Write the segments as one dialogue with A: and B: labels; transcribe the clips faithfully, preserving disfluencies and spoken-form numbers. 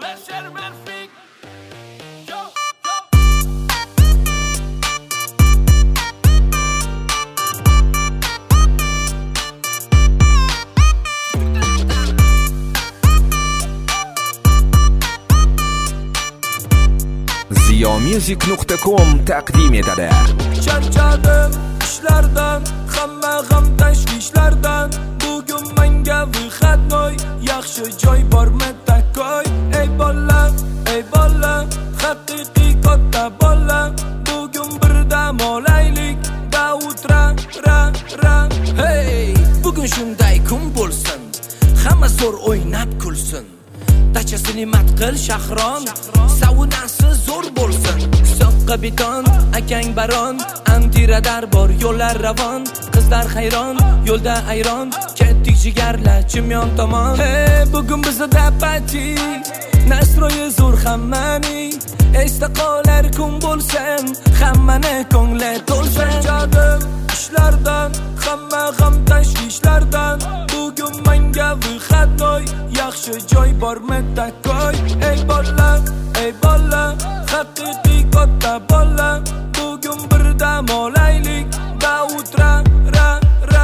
A: ziyomusic nuqta com taqdim etadi.
B: Charchadim ishlardan, hamma g'am tashvishlardan. Bugun menga vixatnoy, yaxshi joy bormi takoy. Ey bola, ey bola, haqiqiy katta bola. Bugun birdam olaylik, dautra ra ra. Hey, bugun shunday kun bo'lsin, hamma zo'r o'ynab kulsin. Dachasini matqil shahron, saunasi zo'r bo'lsin. Soqqa beton, akang baron, antiradar bor, yo'llar ravon. Qizlar hayron, yo'lda ayron, ketdik jigarlar chimyon tomon. Hey, bugun bizda party, nastroyi zo'r hammaning. Esda qolar kun bo'lsin, hammani ko'ngli to'lsin. Charchadim ishlardan, hamma g'am tashvishlardan. Bugun menga vixatnoy, yaxshi joy bormi takoy. Ey bola, ey bola, haqiqiy katta bola. Bugun birdam olaylik, dautra ra ra.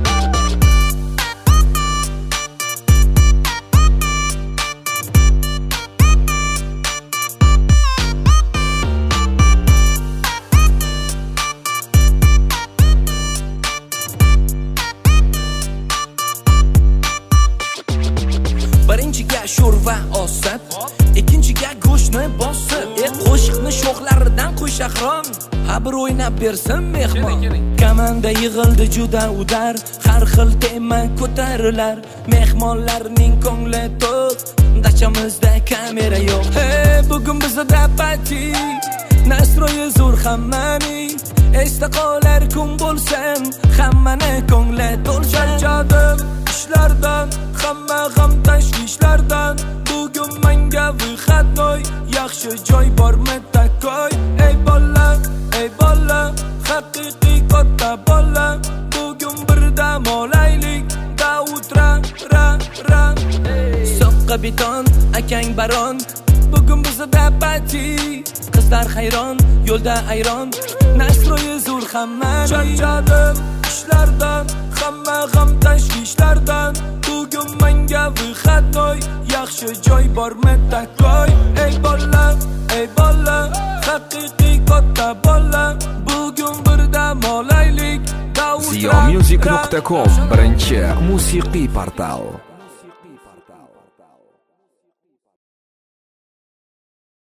B: Birinchiga sho'rva osib, ikkinchiga go'shtni bosib, e qo'shiqni sho'xlaridan qo'y shahron, ha bir o'ynab bersin mehmon. Komanda yig'ildi juda udar, har xil tema ko'tarilar. Mehmonlarning ko'ngli to'q, dachamizda kamera yo'q. Hey, bugun bizda party, nastroyi zo'r hammaning. Esda qolar kun bo'lsin, hammani ko'ngli to'lsin. Charchadim ishlardan, hamma g'am tashvishlardan. Bugun menga vixatnoy, yaxshi joy bormi takoy. Ey bola, ey bola, haqiqiy katta bola. Bugun birdam olaylik, dautra ra ra. Soqqa beton, akang baron, bugun bizda party. Qizlar hayron, yo'lda ayron, nastroyi zo'r hammaning. Charchadim ishlardan, hamma g'am tashvishlardan. Bugun menga vixatnoy, yaxshi joy bormi takoy. Ey bola, ey bola, haqiqiy katta bola. Bugun birdam olaylik, dautra.
A: ziyomusic nuqta com birinchi musiqiy portal.